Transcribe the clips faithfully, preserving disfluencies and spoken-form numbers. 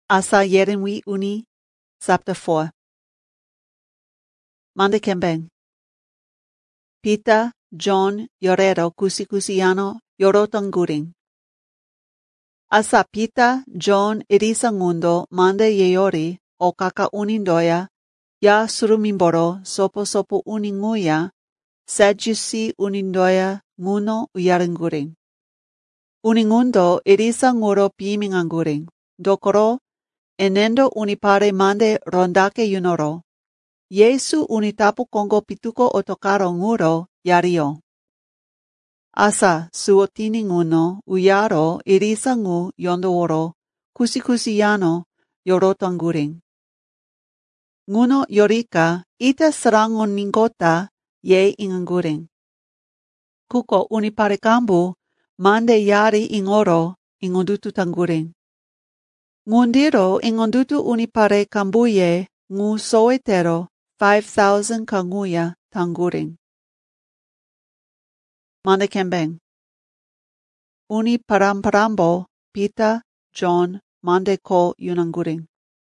Asa yerenwi uni, chapter four. Mande kembeng. Pita, John, yorero kusikusiano, yorotangguring. Asa Pita, John, irisangundo, mande yeyori, o kaka unindoya, ya surumimboro, sopo sopo uninguya, sajusi unindoya, nguno uyaranguring. Uningundo irisanguro piminganguring, dokoro, enendo unipare mande rondake yunoro. Yesu unitapu kongo pituko otokaro nguro yario. Asa suotini nguno uyaro irisa ngu yondoworo kusikusiyano yorotanguring. Nguno yorika ita serangon ningota ye inganguring. Kuko unipare kambu mande yari ingoro ingondutu tanguring. Ngundiro ingondutu unipare kambuye ngu soetero five thousand kanguya tanguring. Mande kembeng. Uni paramparambo, Pita, John, mande ko yunanguring.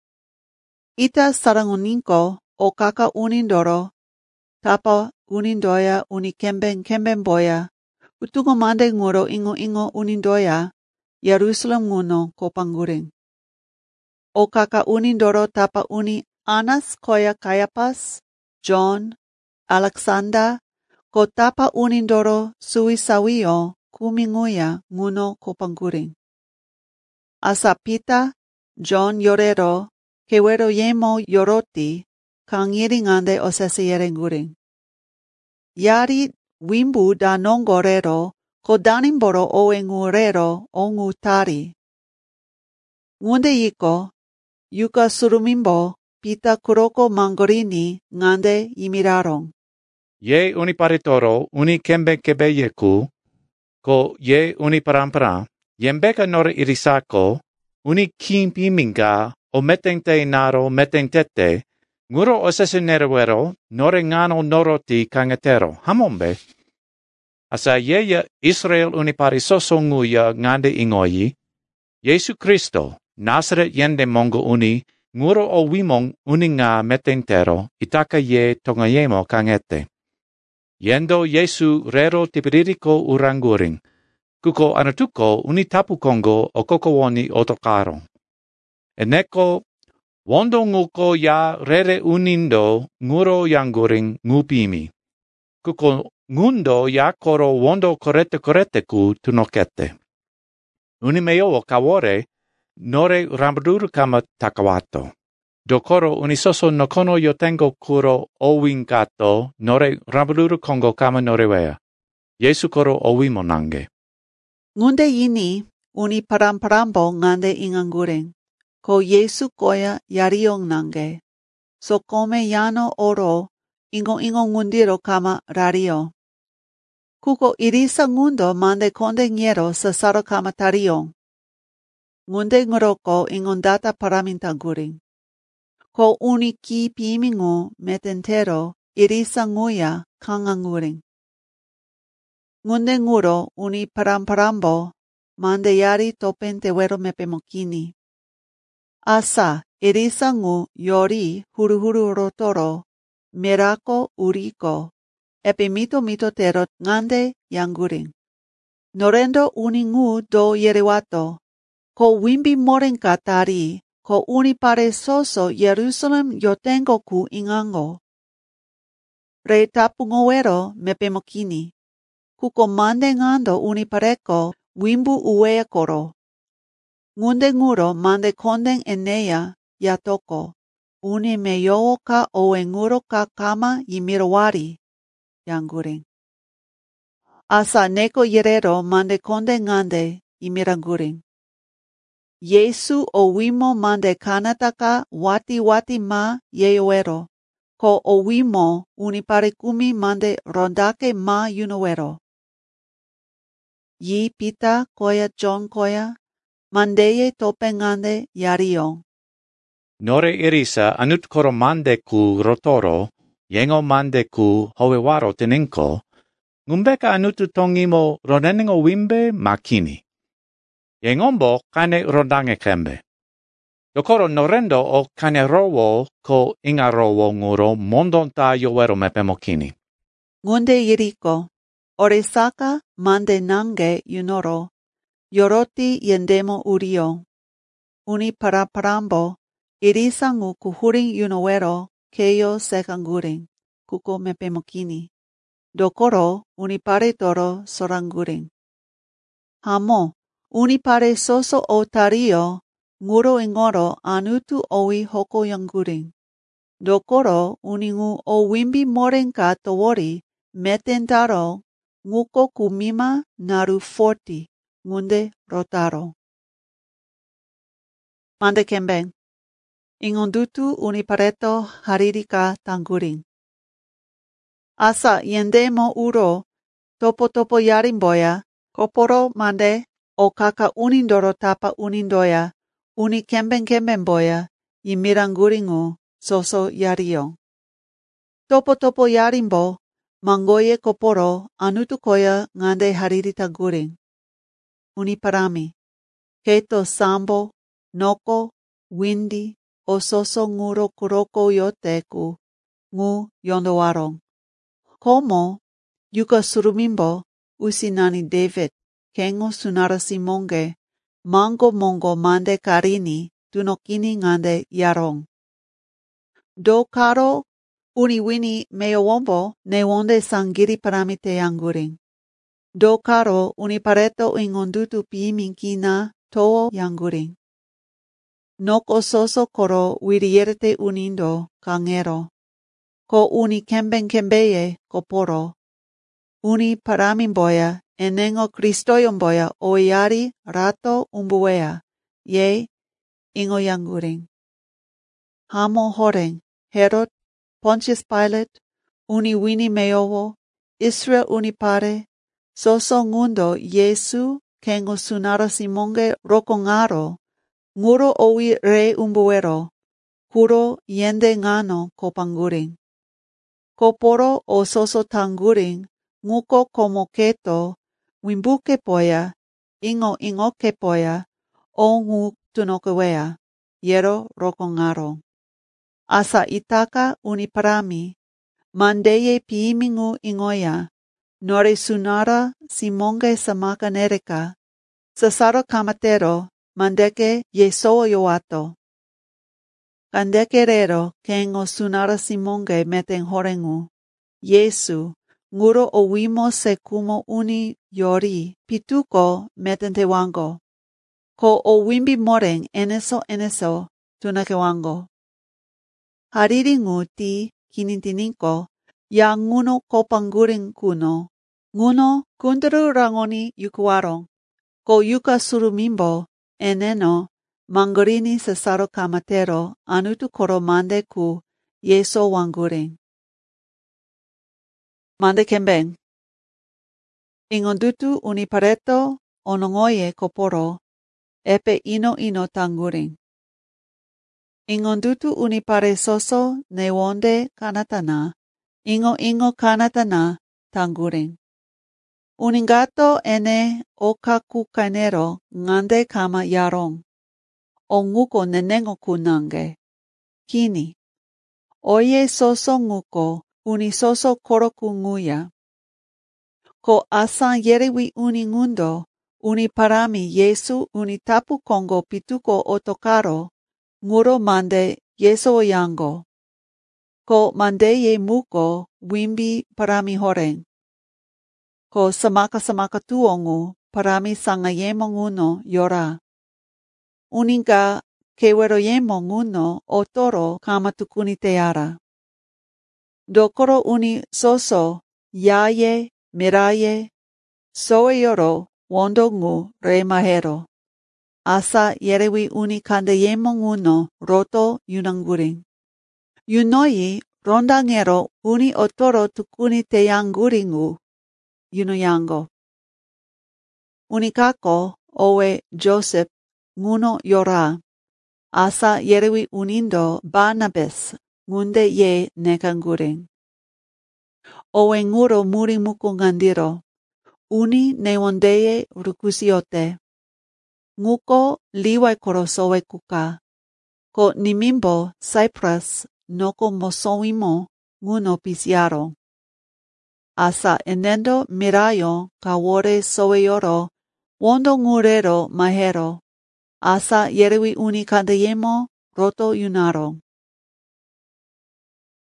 Ita saranguninko o kaka unindoro, tapa unindoya uni kembeng kembeng boya, utugo mande nguro ingo ingo unindoya, Yerusalem nguno ko panguring. O kaka unindoro tapa uni Anas koya Kayapas, John, Alexander, ko tapa unindoro suisawio kuminguya nguno ko panguring. Asa Pita, John yorero, kewero yemo yoroti, kangiringande osesiyerenguring. Yari wimbu da nongorero, ko danimboro o engurero o ngutari. Ngunde yiko, yuka surumimbo, Pita kuroko mangorini ngande yimirarong. Ye uniparitoro uni kembe kebe yeku, ko ye uniparampara, yembeka nore irisako, uni kimpi minga, o metente naro metentete, nguro osesenerewero, nore ngano noroti kangetero, hamombe. Asa yeya Israel uniparisoso nguya ngande ingoyi, Yesu Kristo, Nazaret yende mongo uni, nguro o wimong uninga metentero, itaka ye tongayemo kangete. Yendo Yesu rero tipiririko uranguring, kuko anatuko unitapu kongo o kokowoni otokaro. Eneko, wondo nguko ya rere unindo nguro yanguring ngupimi. Kuko ngundo ya koro wondo korete korete ku tunokete. Unimeo kawore, nore rambaduru kama takawato. Dokoro unisoso nokono yotengo kuro owingato nore rambaduru kongo kama norewea. Yesu koro owimo nange. Ngunde yini uni paramparambo ngande inganguring. Ko Yesu koya yariong nange. So come yano oro ingo ingo ngundiro kama rario. Kuko irisa ngundo mande konde ngero sasaro kama tariong. Ngunde ngoroko ingondata paramintanguring. Ko uni ki pimingu metentero irisa nguya kanganguring. Ngunde nguro uni paramparambo mande yari topente wero mepemokini. Asa irisa ngu yori huru huru rotoro merako uriko epimito mito terot ngande yanguring. Norendo uni ngu do yerewato ko wimbi morenka tari ko uni pare soso Yerusalem yotengo ku ingango. Re tapungowero mepemokini. Kuko mande ngando uni pareko wimbu uwea koro. Ngunde nguro mande konden eneya yatoko. Uni meyowo ka o enguro ka kama yimirowari yanguring. Asa neko yerero mande konde ngande yimiranguring. Yesu o wimo mande kanataka wati wati ma yeyoero, ko o wimo uniparekumi mande rondake ma yunowero. Yi Pita koya John koya, mandeye tope ngande yariong. Nore irisa anut koro mande ku rotoro, yengo mande ku howewaro teninko, ngumbeka anutu tongimo roneningo wimbe makini. Yengombo kane rodange kembe. Dokoro norendo o kanerowo ko ingarowo nguro mondonta yowero mepemokini. Ngunde yiriko, oresaka mande nange yunoro, yoroti yendemo urio. Uni paraparambo, irisangu kuhuring yunowero, keyo sekanguring, kuko mepemokini. Dokoro unipare toro soranguring. Hamo, unipare soso o tario, nguro ingoro anutu owi hoko yanguring. Dokoro uningu o wimbi morenka towori metentaro nguko kumima naru forti ngunde rotaro. Mande kembeng. Ingondutu unipareto haririka tanguring. Asa yendemo uro topo topo yarimboya koporo mande o kaka unindoro tapa unindoya uni kembeng kembeng boya yimiranguringu soso yario. Topo topo yarimbo mangoye koporo anutu koya ngande hariri tanguring. Uni parami. Keto sambo, noko, windi, o soso nguro kuroko yoteku, ngu yondowarong. Komo, yuka surumimbo, usinani David, kengo sunara simonge, mango mongo mande karini, tunokini ngande yarong. Do karo, uniwini meyowombo, ne wonde sangiri paramite yanguring. Do karo, unipareto ingondutu piiminkina, toho yanguring. Noko soso koro wirierete unindo, kangero. Ko uni kembeng kembeye, koporo. Uni paramimboya, enengo kristoyomboya, oiari rato umbuea, ye, ingo yanguring. Hamo horeng, Herod, Pontius Pilate, uni wini meowo, Israel unipare, soso ngundo Yesu, kengo sunara simonge rokongaro, nguro owi re umbuero, kuro yende ngano kopanguring. Koporo o soso tanguring, nguko komoketo, wimbuke poya, ingo ingoke poya, o ngu tunokewea, yero rokongaro. Asa itaka uniparami, mandeye piimingu ingoya, nore sunara simonge samaka nereka, sasaro kamatero, mandeke yesoo yoato. Kandekerero kengo sunara simonge meten horengu. Yesu, nguro owimo sekumo uni yori, pituko meten tewango. Ko owimbi moreng eneso eneso tunakewango. Hariringu ti kinintininko, ya nguno kopanguring kuno. Nguno kundaru rangoni yukuwarong. Ko yuka surumimbo, eneno, mangorini sasaro kamatero, anutu koro mande ku, yeso wanguring. Mande kembeng. Ingondutu unipareto, onongoye koporo, epe ino ino tanguring. Ingondutu unipare soso newonde kanatana, ingo ingo kanatana tanguring. Uningato ene okaku kanero ngande kama yarong. Onguko nenengo kunange. Kini. Oye soso nguko, unisoso koroku nguya. Ko asan yerewi uningundo, uniparami Yesu unitapu kongo pituko otokaro, nguro mande yeso yango. Ko mandeye muko wimbi parami horeng. Ko samaka-samaka tuongu parami sangayemo nguno yora. Uninga keweroyemo nguno otoro kama tukuni teara. Dokoro uni soso yaye miraye soe yoro wondo ngu re mahero. Asa yerewi uni kandeyemo nguno roto yunanguring. Yunoyi rondangero uni otoro tukuni teyanguringu. Yunoyango. Unikako owe Joseph nguno yora. Asa yerewi unindo Barnabas ngunde ye nekanguring. Owe nguro muri muku ngandiro. Uni newondeye rukusiote. Nguko liwai korosowe kuka. ko nimimbo Cyprus noko mosowimo nguno pisiaro. Asa enendo mirayo kawore soweyoro wondo ngurero mahero. Asa yerewi uni kandayemo roto yunaro.